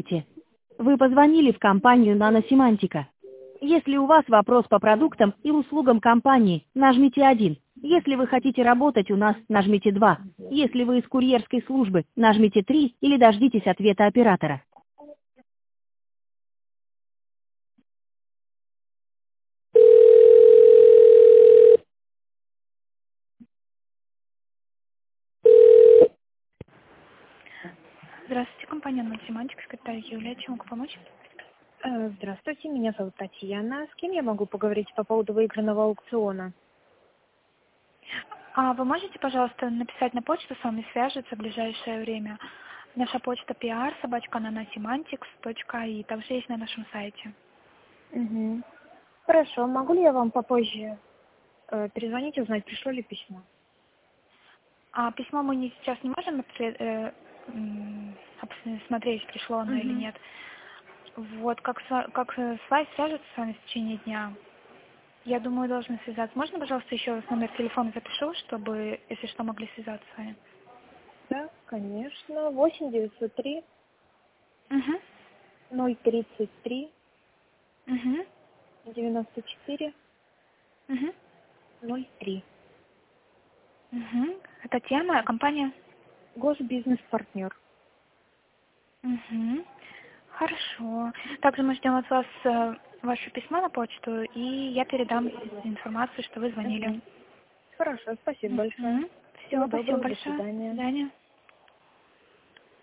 Здравствуйте. Вы позвонили в компанию «Наносемантика». Если у вас вопрос по продуктам и услугам компании, нажмите 1. Если вы хотите работать у нас, нажмите 2. Если вы из курьерской службы, нажмите 3 или дождитесь ответа оператора. Здравствуйте, компания «Наносемантика», секретарь Юлия. Чем могу помочь? Здравствуйте, меня зовут Татьяна. С кем я могу поговорить по поводу выигранного аукциона? А вы можете, пожалуйста, написать на почту, с вами свяжутся в ближайшее время. Наша почта pr@nanosemantics.ai, также есть на нашем сайте. Угу. Хорошо, могу ли я вам попозже перезвонить, узнать, пришло ли письмо? А письмо мы сейчас не можем смотреть, пришло оно или нет. Вот, как с вами свяжутся с вами в течение дня. Я думаю, должны связаться. Можно, пожалуйста, еще раз номер телефона запишу, чтобы, если что, могли связаться с вами? Да, конечно. 8 903 Угу. 033 Угу. 94 Угу. 03. Угу. Татьяна, компания? Госбизнес-партнер. Угу. Хорошо. Также мы ждем от вас ваше письмо на почту, и я передам информацию, что вы звонили. Хорошо, спасибо большое. Все, Всего спасибо доброго, до большое. До свидания. свидания.